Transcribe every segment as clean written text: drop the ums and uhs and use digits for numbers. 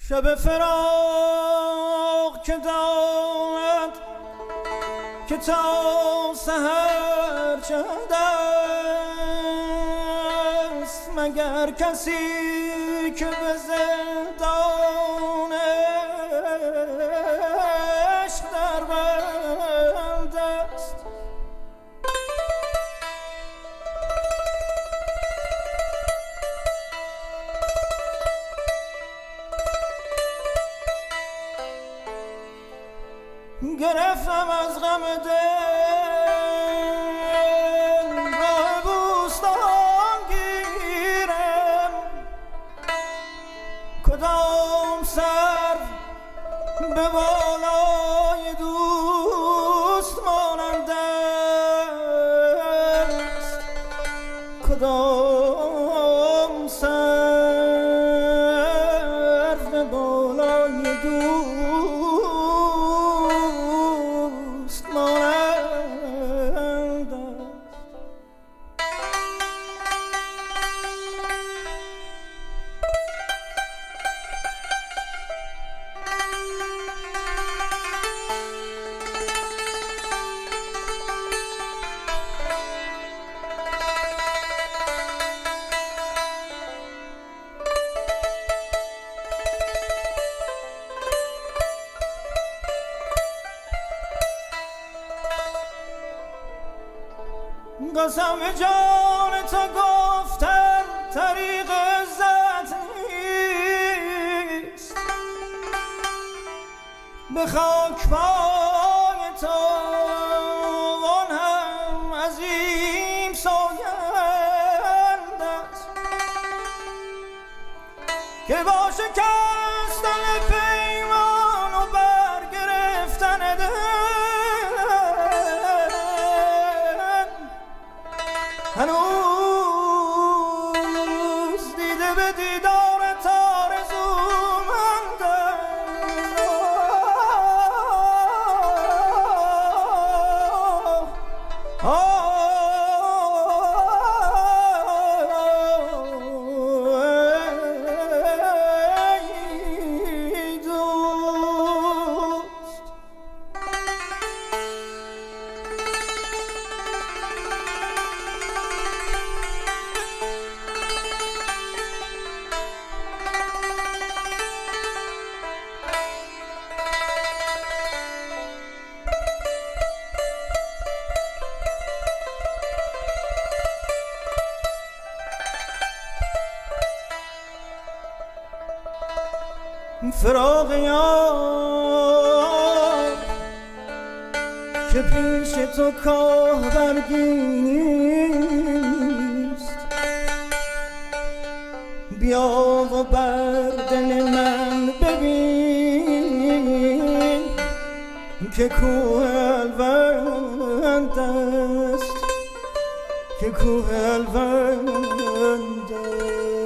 شب فراق که دارد که تا سحر چند است، مگر کسی که به زندان عشق در بند است. گرفتم از غم دل راه بوستان گیرم، کدام سر به بالای دوست مانند است، کدام سر به بالای دوست قسم جان تو گفتن طریق عزت نیست، به خاک پای تو آن هم عظیم سوگند است که با شکستن پیمان و برگرفتن دل هنوز دیده به دیدارت آرزومند فراق یار که پیش تو کاه برگی نیست، بیا و بر دل من ببین که کوه الوند است، که کوه الوند است.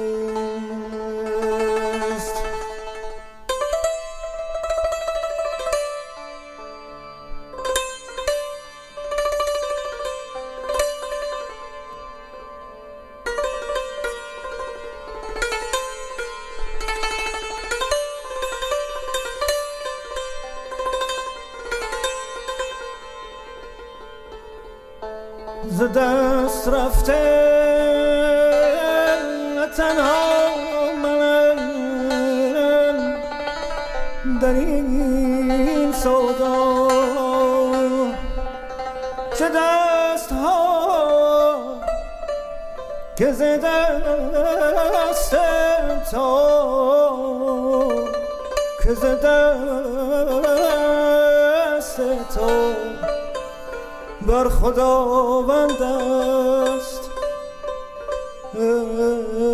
ز دست رفته تنها من در این سودا، چه دست ها که ز دست تو، که ز دست تو بر خداوند است.